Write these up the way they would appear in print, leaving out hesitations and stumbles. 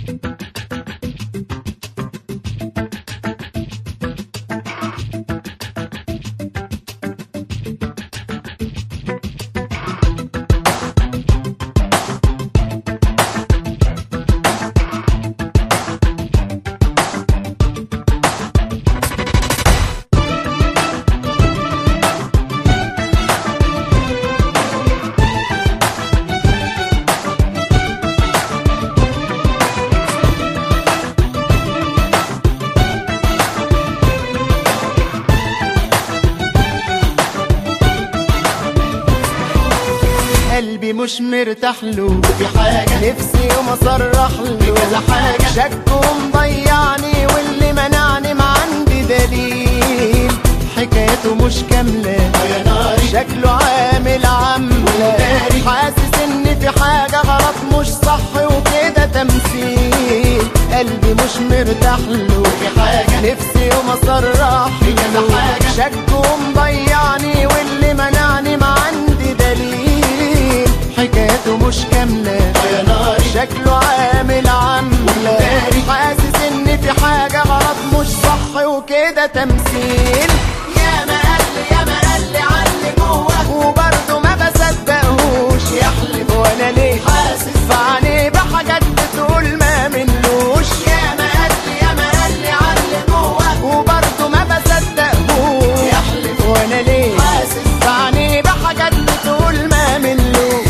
قلبي مش مرتاح له، في حاجة نفسي يوم اصرح له، كذا حاجة شك ومضيعني واللي منعني ما عندي دليل. حكايته مش كاملة يا ناري، شكله عامل عاملة، حاسس ان في حاجة غلط مش صح وكده تمثيل. قلبي مش مرتاح له، في حاجة نفسي يوم اصرح له، كذا حاجة شك ومضيعني واللي منعني ما عندي دليل. حكايته مش كاملة يا ناري، شكله عامل عاملة، حاسس ان في حاجة غلط مش صح وكده تمثيل. يا ما قال لي علي جوه وبرضه ما بصدقهوش، يحلف وانا ليه حاسس بعينيه بحاجات بتقول ما منلوش. يا ما قال لي علي جوه وبرضه ما بصدقهوش، يحلف وانا ليه حاسس بعينيه بحاجات بتقول ما منلوش.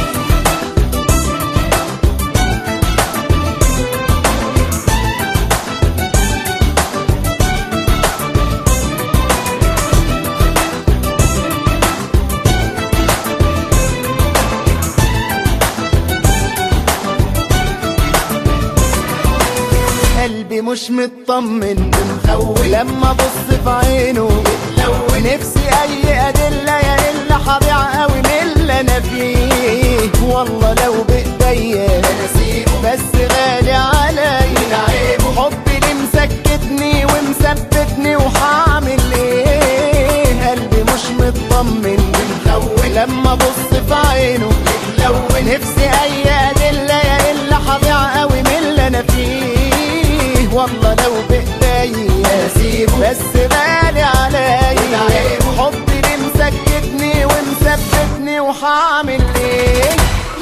قلبي مش مطمن مخوف لما ابص في عينه يتلون. نفسي اي ادله يا الا هضيع قوي من اللي انا فيه. والله لو بايديا بس غالي عليا حبي اللي مسكتني ومثبتني وهعمل ايه. قلبي مش مطمن مخوف لما ابص في عينه يتلون. نفسي اي ادله يا الا هضيع قوي من اللي انا فيه. والله لو بايديا بس غالي عليا حبي اللي مسكتني ومثبتني وهعمل ايه.